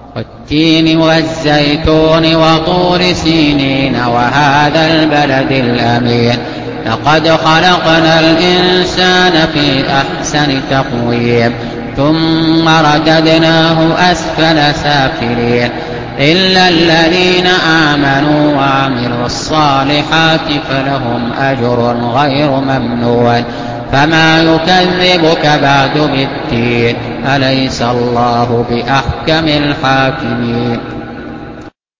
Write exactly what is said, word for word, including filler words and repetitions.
والتين والزيتون وطور سينين وهذا البلد الأمين لقد خلقنا الإنسان في أحسن تقويم ثم رددناه أسفل سافلين إلا الذين آمنوا وعملوا الصالحات فلهم أجر غير ممنون فما يكذبك بعد بالدين أليس الله بأحكم الحاكمين.